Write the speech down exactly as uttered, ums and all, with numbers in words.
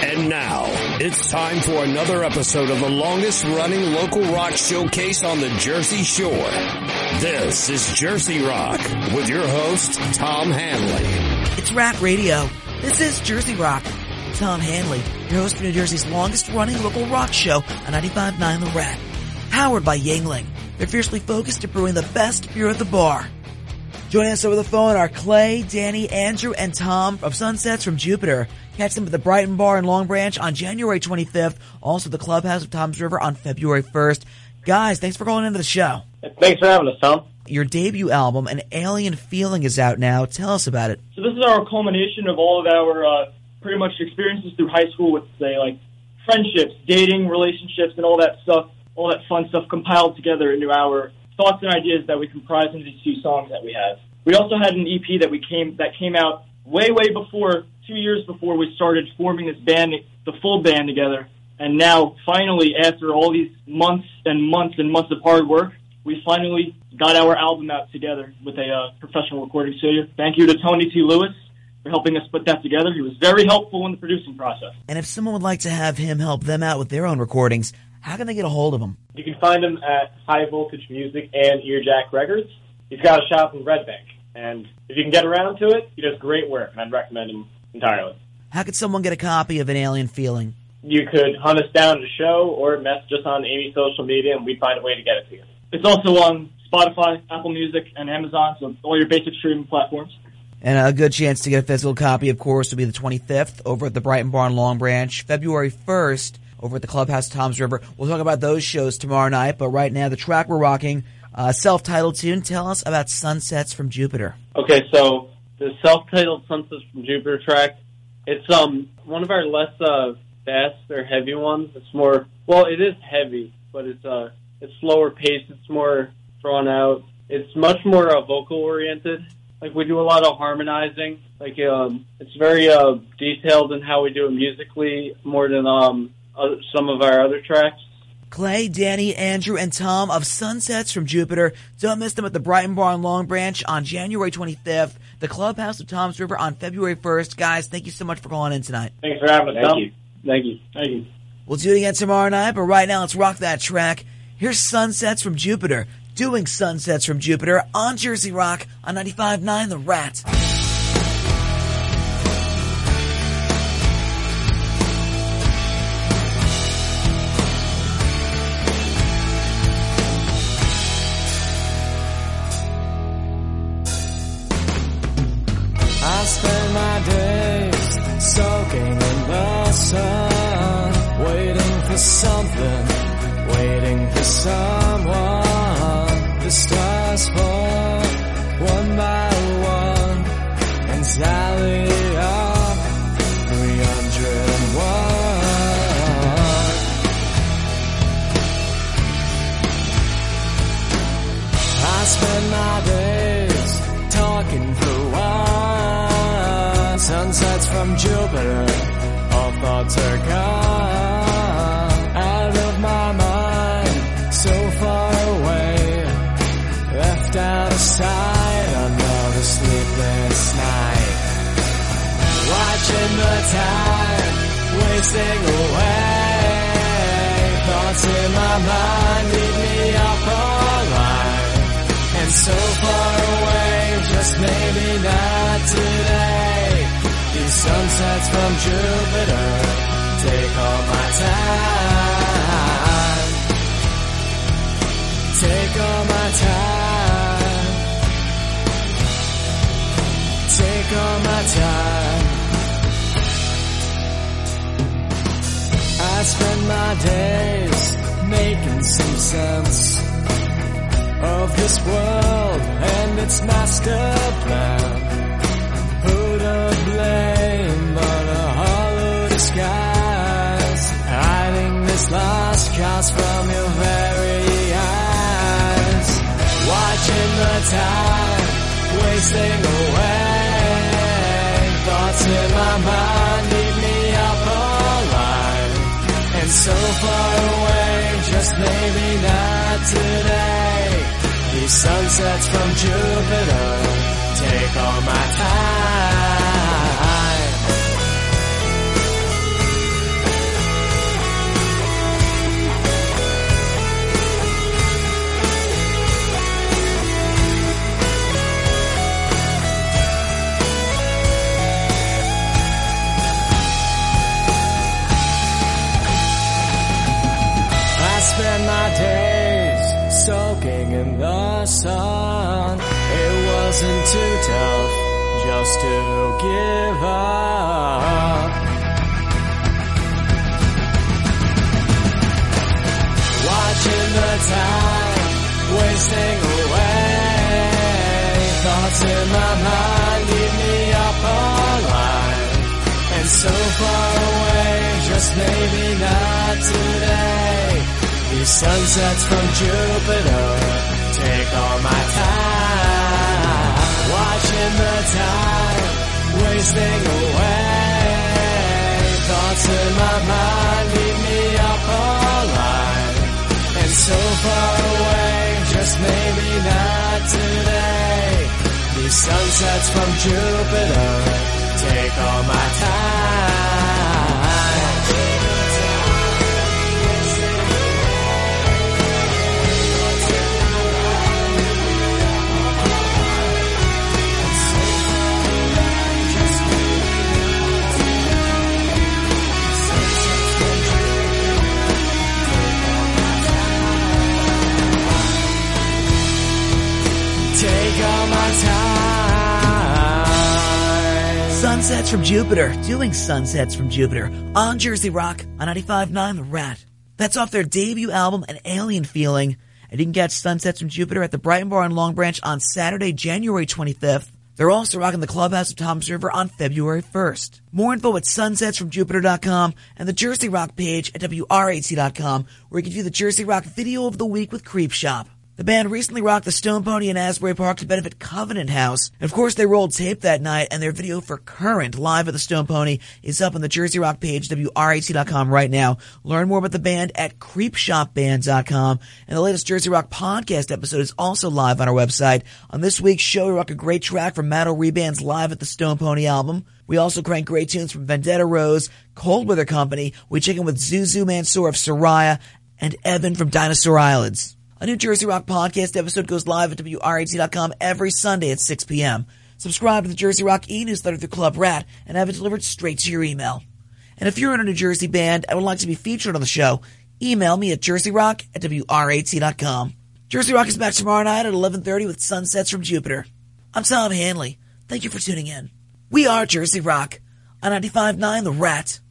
And now, it's time for another episode of the longest-running local rock showcase on the Jersey Shore. This is Jersey Rock with your host, Tom Hanley. It's Rat Radio. This is Jersey Rock. Tom Hanley, your host for New Jersey's longest-running local rock show on ninety-five point nine The Rat. Powered by Yuengling. They're fiercely focused at brewing the best beer at the bar. Joining us over the phone are Clay, Danny, Andrew, and Tom of Sunsets from Jupiter. Catch them at the Brighton Bar in Long Branch on January twenty-fifth. Also the Clubhouse of Toms River on February first. Guys, thanks for calling into the show. Thanks for having us, Tom. Your debut album, An Alien Feeling, is out now. Tell us about it. So this is our culmination of all of our uh, pretty much experiences through high school with, say, like friendships, dating, relationships, and all that stuff, all that fun stuff compiled together into our thoughts and ideas that we comprise into these two songs that we have. We also had an E P that we came that came out way, way before, two years before we started forming this band, the full band together. And now, finally, after all these months and months and months of hard work, we finally got our album out together with a uh, professional recording studio. Thank you to Tony T. Lewis for helping us put that together. He was very helpful in the producing process. And if someone would like to have him help them out with their own recordings, how can they get a hold of him? You can find him at High Voltage Music and Earjack Records. He's got a shop in Red Bank. And if you can get around to it, he does great work, and I'd recommend him entirely. How could someone get a copy of An Alien Feeling? You could hunt us down at a show or message us on Amy's social media, and we'd find a way to get it to you. It's also on Spotify, Apple Music, and Amazon, so all your basic streaming platforms. And a good chance to get a physical copy, of course, will be the twenty-fifth over at the Brighton Bar in Long Branch, February first over at the Clubhouse Toms River. We'll talk about those shows tomorrow night, but right now the track we're rocking, uh, self-titled tune. Tell us about Sunsets from Jupiter. Okay, so the self-titled Sunsets from Jupiter track, it's um one of our less uh, fast or heavy ones. It's more, well, it is heavy, but it's uh it's slower paced. It's more drawn out. It's much more uh, vocal oriented. Like, we do a lot of harmonizing. Like, um, it's very uh, detailed in how we do it musically, more than um other, some of our other tracks. Clay, Danny, Andrew, and Tom of Sunsets from Jupiter. Don't miss them at the Brighton Bar in Long Branch on January twenty-fifth. The Clubhouse of Toms River on February first. Guys, thank you so much for calling in tonight. Thanks for having us, Tom. Thank you. Thank you. Thank you. We'll do it again tomorrow night, but right now let's rock that track. Here's Sunsets from Jupiter, doing Sunsets from Jupiter on Jersey Rock on ninety-five point nine The Rat. I spend my days soaking in the sun, waiting for something, waiting for someone. The stars fall one by one and tally up three hundred one. I spend my days talking for one. Sunsets from Jupiter, all thoughts are gone out of my mind, so far away, left out of sight, another sleepless night, watching the time wasting away, thoughts in my mind lead me up all night, and so far away, just maybe not today. These sunsets from Jupiter take all my time, take all my time, take all my time. I spend my days making some sense of this world and its master plan. Who to blame but a hollow disguise, hiding this lost cause from your very eyes, watching the time wasting away, thoughts in my mind lead me up all night, and so far away, just maybe not today. These sunsets from Jupiter take all my time, wasting away. Thoughts in my mind lead me up all line, and so far away, just maybe not today. These sunsets from Jupiter take all my time, watching the time wasting away. Thoughts in my mind lead me up all line, and so far away, just maybe not today. These sunsets from Jupiter take all my time. Take all my time. Sunsets from Jupiter, doing Sunsets from Jupiter on Jersey Rock on ninety-five point nine The Rat. That's off their debut album, An Alien Feeling. And you can catch Sunsets from Jupiter at the Brighton Bar in Long Branch on Saturday, January twenty-fifth. They're also rocking the Clubhouse of Tom's River on February first. More info at sunsets from jupiter dot com and the Jersey Rock page at W R A T dot com, where you can view the Jersey Rock Video of the Week with Creep Shop. The band recently rocked the Stone Pony in Asbury Park to benefit Covenant House. And of course, they rolled tape that night, and their video for Current, live at the Stone Pony, is up on the Jersey Rock page, W R A T dot com right now. Learn more about the band at creep shop band dot com. And the latest Jersey Rock podcast episode is also live on our website. On this week's show, we rock a great track from Matt O'Reban's Live at the Stone Pony album. We also crank great tunes from Vendetta Rose, Cold Weather Company. We check in with Zuzu Mansour of Soraya, and Evan from Dinosaur Islands. A new Jersey Rock podcast episode goes live at W R A T dot com every Sunday at six p.m. Subscribe to the Jersey Rock e-newsletter through Club Rat and have it delivered straight to your email. And if you're in a New Jersey band and would like to be featured on the show, email me at jersey rock at W R A T dot com. Jersey Rock is back tomorrow night at eleven thirty with Sunsets from Jupiter. I'm Tom Hanley. Thank you for tuning in. We are Jersey Rock on ninety-five point nine The Rat.